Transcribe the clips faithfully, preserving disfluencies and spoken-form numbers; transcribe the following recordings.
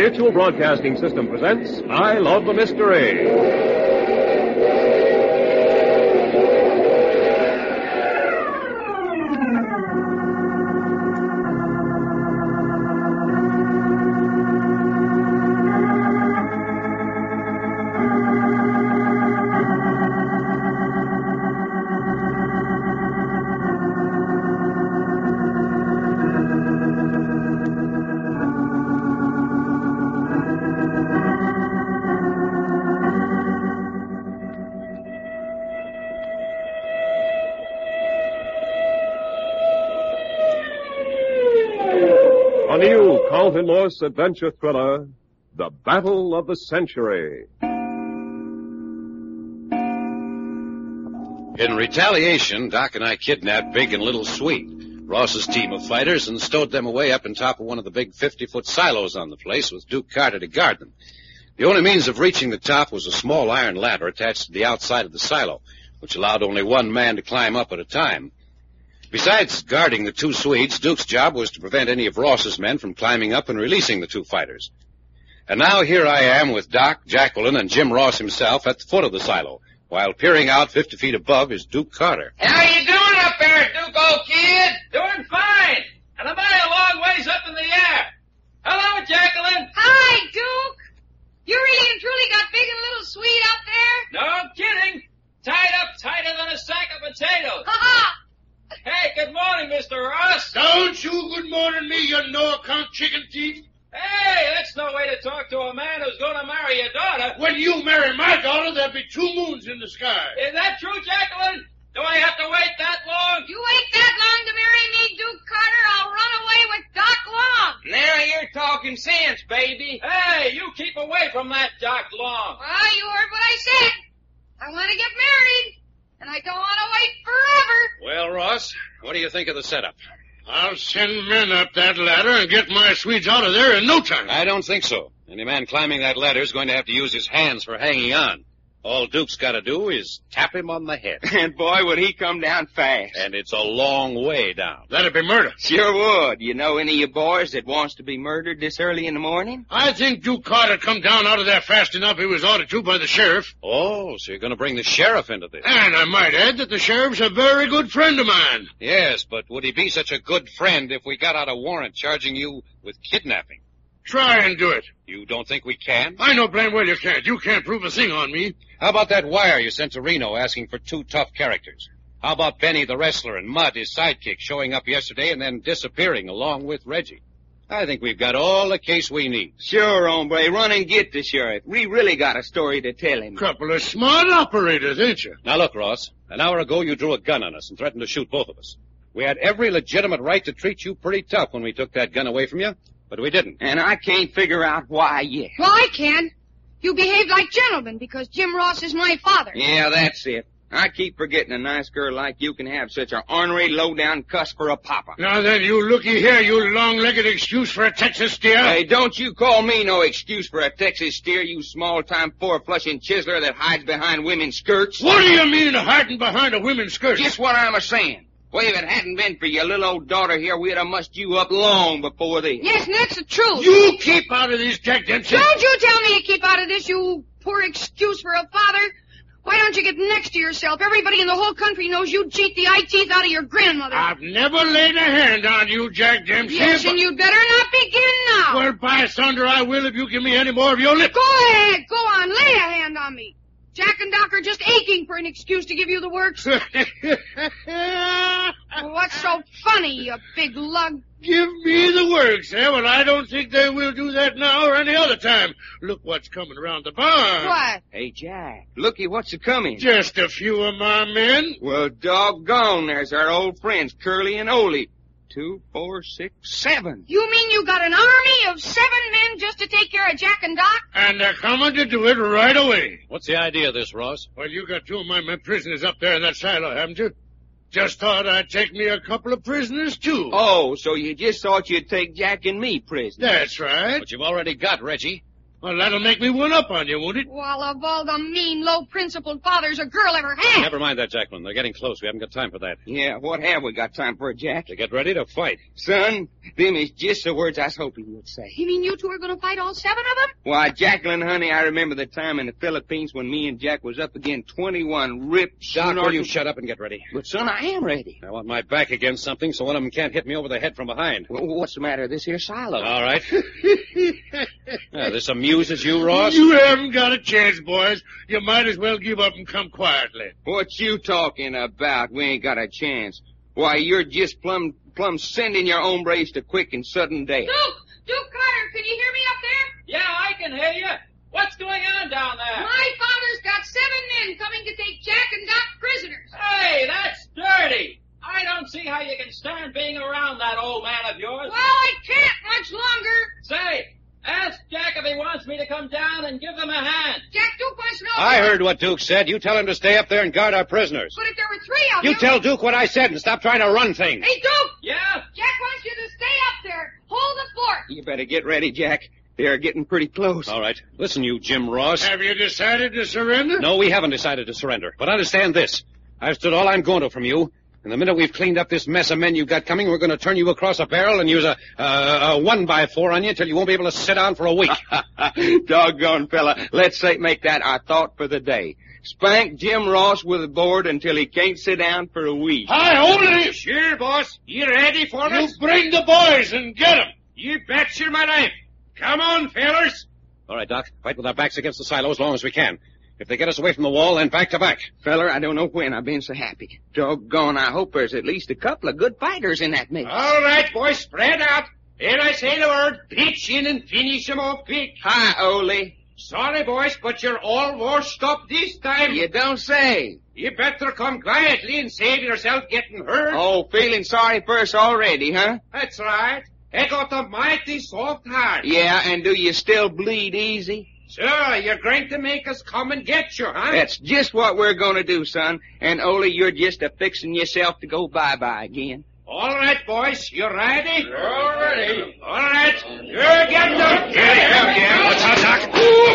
Mutual Broadcasting System presents I Love the Mystery. A new Carlton Morse adventure thriller, The Battle of the Century. In retaliation, Doc and I kidnapped Big and Little Sweet, Ross's team of fighters, and stowed them away up on top of one of the big fifty-foot silos on the place with Duke Carter to guard them. The only means of reaching the top was a small iron ladder attached to the outside of the silo, which allowed only one man to climb up at a time. Besides guarding the two Swedes, Duke's job was to prevent any of Ross's men from climbing up and releasing the two fighters. And now here I am with Doc, Jacqueline, and Jim Ross himself at the foot of the silo, while peering out fifty feet above is Duke Carter. How you doing up there, Duke, old kid? Doing fine. And I'm a long ways up in the air. Hello, Jacqueline. Hi, Duke. You really and truly got Big and Little Sweet up there? No kidding. Tied up tighter than a sack of potatoes. Ha-ha! Hey, good morning, Mister Ross. Don't you good morning me, you no-account chicken thief. Hey, that's no way to talk to a man who's going to marry your daughter. When you marry my daughter, there'll be two moons in the sky. Is that true, Jacqueline? Do I have to wait that long? You wait that long to marry me, Duke Carter, I'll run away with Doc Long. Now you're talking sense, baby. Hey, you keep away from that Doc Long. Well, you heard what I said. I want to get married, and I don't want to wait forever. Well, Ross, what do you think of the setup? I'll send men up that ladder and get my Swedes out of there in no time. I don't think so. Any man climbing that ladder is going to have to use his hands for hanging on. All Duke's got to do is tap him on the head. And boy, would he come down fast. And it's a long way down. That'd be murder. Sure would. You know any of you boys that wants to be murdered this early in the morning? I think Duke Carter come down out of there fast enough. He was ordered to by the sheriff. Oh, so you're going to bring the sheriff into this. And I might add that the sheriff's a very good friend of mine. Yes, but would he be such a good friend if we got out a warrant charging you with kidnapping? Try and do it. You don't think we can? I know blame well you can't. You can't prove a thing on me. How about that wire you sent to Reno asking for two tough characters? How about Benny the wrestler and Mud, his sidekick, showing up yesterday and then disappearing along with Reggie? I think we've got all the case we need. Sure, hombre. Run and get the sheriff. We really got a story to tell him. Couple of smart operators, ain't you? Now look, Ross. An hour ago you drew a gun on us and threatened to shoot both of us. We had every legitimate right to treat you pretty tough when we took that gun away from you. But we didn't. And I can't figure out why yet. Well, I can. You behaved like gentlemen because Jim Ross is my father. Yeah, that's it. I keep forgetting a nice girl like you can have such an ornery, low-down cuss for a papa. Now then, you looky here, you long-legged excuse for a Texas steer. Hey, don't you call me no excuse for a Texas steer, you small-time four-flushing chiseler that hides behind women's skirts. What do you mean, hiding behind a women's skirt? Just what I'm a-saying. Well, if it hadn't been for your little old daughter here, we'd have mussed you up long before this. Yes, and that's the truth. You keep out of these, Jack Dempsey. Don't you tell me to keep out of this, you poor excuse for a father. Why don't you get next to yourself? Everybody in the whole country knows you cheat the eye teeth out of your grandmother. I've never laid a hand on you, Jack Dempsey. Yes, but... and you'd better not begin now. Well, by thunder, I will if you give me any more of your lips. Go ahead. Go on. Lay a hand on me. Jack and Doc are just aching for an excuse to give you the works. What's so funny, you big lug? Give me the works, eh? Well, I don't think they will do that now or any other time. Look what's coming around the barn. What? Hey, Jack, looky what's a-coming. Just a few of my men. Well, doggone, there's our old friends, Curly and Ole. Two, four, six, seven. You mean you got an army of seven men just to take care of Jack and Doc? And they're coming to do it right away. What's the idea of this, Ross? Well, you got two of my men prisoners up there in that silo, haven't you? Just thought I'd take me a couple of prisoners, too. Oh, so you just thought you'd take Jack and me prisoners. That's right. But you've already got Reggie. Well, that'll make me one up on you, won't it? Well, of all the mean, low-principled fathers a girl ever had. Never mind that, Jacqueline. They're getting close. We haven't got time for that. Yeah, what have we got time for, Jack? To get ready to fight. Son, Them is just the words I was hoping you'd say. You mean you two are going to fight all seven of them? Why, Jacqueline, honey, I remember the time in the Philippines when me and Jack was up against twenty-one ripped... Doc, will you shut up and get ready? But, son, I am ready. I want my back against something so one of them can't hit me over the head from behind. Well, what's the matter with this here silo? All right. Yeah, this amuses you, Ross? You haven't got a chance, boys. You might as well give up and come quietly. What you talking about? We ain't got a chance. Why, you're just plumb, plumb sending your hombres to quick and sudden death. Duke! Duke Carter, can you hear me up there? Yeah, I can hear you. What's going on down there? My father's got seven men coming to take Jack and Doc prisoners. Hey, that's dirty. I don't see how you can stand being around that old man of yours. Well, I can't much longer. Say, ask Jack if he wants me to come down and give them a hand. Jack, Duke wants to know... I heard what Duke said. You tell him to stay up there and guard our prisoners. But if there were three of You them... tell Duke what I said and stop trying to run things. Hey, Duke! Yeah? Jack wants you to stay up there. Hold the fort. You better get ready, Jack. They're getting pretty close. All right. Listen, you Jim Ross. Have you decided to surrender? No, we haven't decided to surrender. But understand this. I've stood all I'm going to from you. And the minute we've cleaned up this mess of men you've got coming, we're going to turn you across a barrel and use a, uh, a one by four on you till you won't be able to sit down for a week. Doggone fella. Let's say make that our thought for the day. Spank Jim Ross with a board until he can't sit down for a week. Hi, only... Sure, boss. You ready for You us? bring the boys and get them. You betcha my life. Come on, fellers. All right, Doc. Fight with our backs against the silo as long as we can. If they get us away from the wall, then back to back. Feller, I don't know when I've been so happy. Doggone, I hope there's at least a couple of good fighters in that mix. All right, boys, spread out. Here I say the word, pitch in and finish 'em off quick. Hi, Ole. Sorry, boys, but you're all washed up this time. You don't say. You better come quietly and save yourself getting hurt. Oh, feeling sorry for us already, huh? That's right. I got a mighty soft heart. Yeah, and do you still bleed easy? Sure, you're going to make us come and get you, huh? That's just what we're going to do, son. And, Ole, you're just a-fixing yourself to go bye-bye again. All right, boys, you ready? All ready. All right, you're getting up. Get him, yeah. What's up, Doc?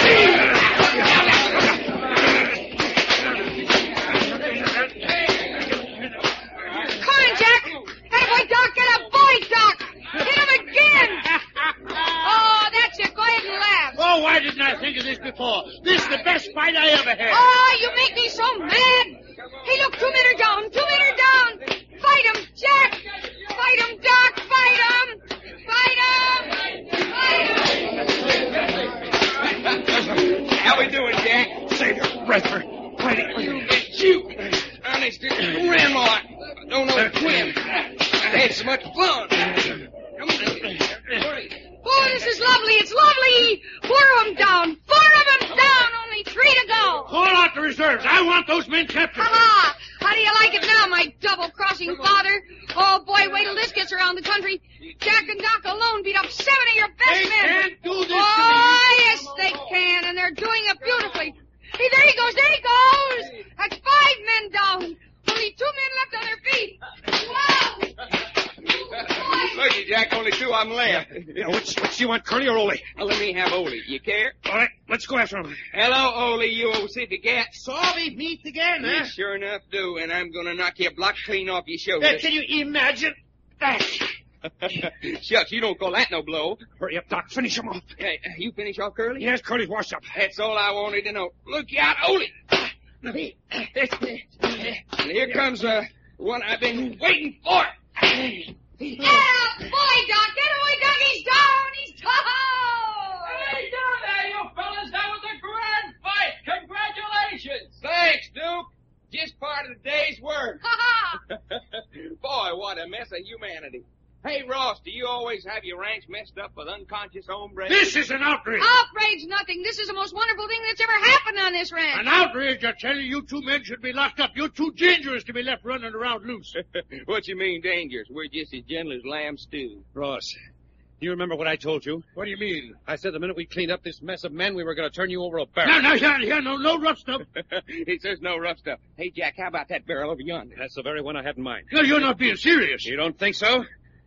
Come on, Jack. That boy, Doc. Get a boy, Doc. Hit him again. Oh, that's it. Go ahead and laugh. Oh, why didn't I think of this before? This is the best fight I ever had. Oh, you make me so mad. Hey, look, two men are down. Two men are down. Fight him, Jack. Fight him, Doc. Fight him. Fight him. Fight him. How we doing, Jack? Save your breath for fighting. You get you. Honest, Grandma, I don't know when. I had so much fun. Come on. Oh, this is lovely. It's lovely. Four of them down. Four of them down. Only three to go. Call out the reserves. I want those men captured. Ha-ha. How do you like it now, my double-crossing father? Oh, boy, wait till this gets around the country. Jack and Doc alone beat up seven of your best They men. can't do this to Oh, me. yes, they can, and they're doing it beautifully. Hey, there he goes. There he goes. That's five men down. Only two men left on their feet. Wow. Looky, Jack, only two of them left. Yeah, which, which do you want, Curly or Ole? Well, let me have Ole. You care? All right, let's go after him. Hello, Ole, you old city gat. So we meet again, You huh? sure enough do, and I'm gonna knock you a block clean off your Uh, shoulder. can you imagine that? Shucks, you don't call that no blow. Hurry up, Doc. Finish him off. Hey, you finish off, Curly? Yes, Curly's washed up. That's all I wanted to know. Look out, Ole. And here comes uh, one I've been waiting for. Yeah, boy, Doc. Get away, Doc. He's down. He's down. Hey, down there, you fellas. That was a grand fight. Congratulations. Thanks, Duke. Just part of the day's work. Ha-ha. Boy, what a mess of humanity. Hey, Ross, do you always have your ranch messed up with unconscious hombres? This is an outrage. Outrage nothing. This is the most wonderful thing that's ever happened on this ranch. An outrage, I tell you. You two men should be locked up. You're too dangerous to be left running around loose. What you mean, dangerous? We're just as gentle as lamb stew. Ross, you remember what I told you? What do you mean? I said the minute we cleaned up this mess of men, we were going to turn you over a barrel. No, no, here, here, no, no rough stuff. He says no rough stuff. Hey, Jack, how about that barrel over yonder? That's the very one I had in mind. No, you're not being serious. You don't think so?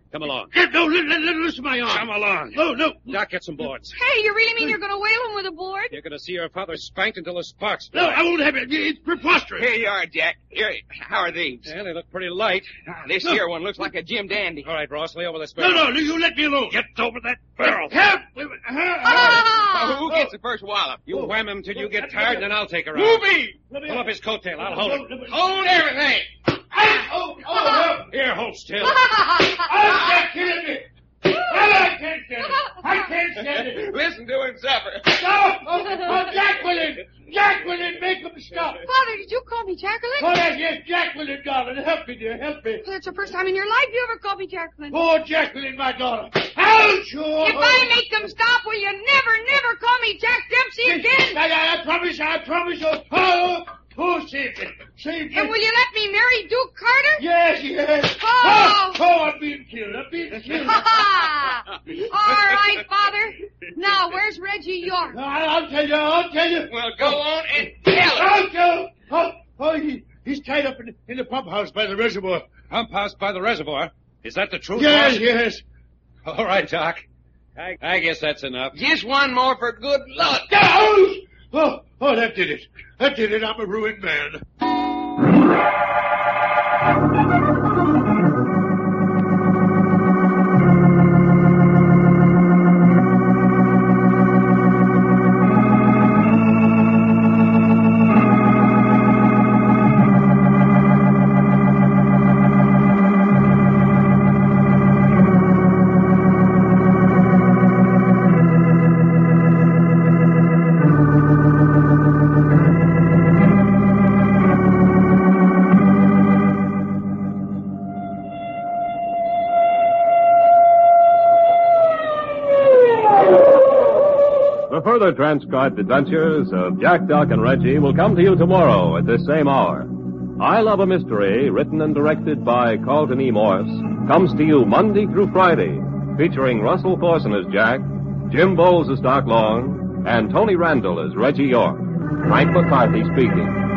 Come along. Yeah, no, let, let, let listen my arm. Come along. No, no. Doc, get some boards. Hey, you really mean you're going to whale him with a board? You're going to see your father spanked until the sparks No, fly. I won't have it. It's preposterous. Here you are, Jack. Here, how are these? Yeah, they look pretty light. Ah, this No. here one looks like a Jim Dandy. All right, Ross, lay over this No, barrel. no, you let me alone. Get over that barrel. Help! Wait, wait, help! Ah! Oh, who gets the first wallop? You wham him till you get tired, and then I'll take her out. Move me! Pull up his coattail. I'll hold him. Hold everything. Oh, oh, oh. Here, hold still. Oh, Jack, killing me. Well, I can't stand it. I can't stand it. Listen to him suffer. No! Oh, oh, Jacqueline! Jacqueline, make him stop. Father, did you call me Jacqueline? Oh, yes, yes, Jacqueline, darling. Help me, dear. Help me. Well, that's the first time in your life you ever called me Jacqueline. Oh, Jacqueline, my daughter. Ouch! Oh, If I make them stop, will you never, never call me Jack Dempsey again? I, I, I promise, I promise. Oh, oh, oh, save me. Save me. And will you let me marry Duke Carter? Yes, yes. Oh. oh, oh, I'm being killed. I'm being killed. All right, Father. Now, where's Reggie York? I, I'll tell you, I'll tell you. Well, go on and tell him. I'll tell Oh, oh he, he's tied up in, in the pump house by the reservoir. Pump house by the reservoir. Is that the truth, Yes, Ross? yes. All right, Doc. I, I guess that's enough. Just one more for good luck. Oh, oh, oh, that did it. That did it. I'm a ruined man. The further transcribed adventures of Jack, Doc, and Reggie will come to you tomorrow at this same hour. I Love a Mystery, written and directed by Carlton E. Morse, comes to you Monday through Friday, featuring Russell Thorson as Jack, Jim Bowles as Doc Long, and Tony Randall as Reggie York. Frank McCarthy speaking.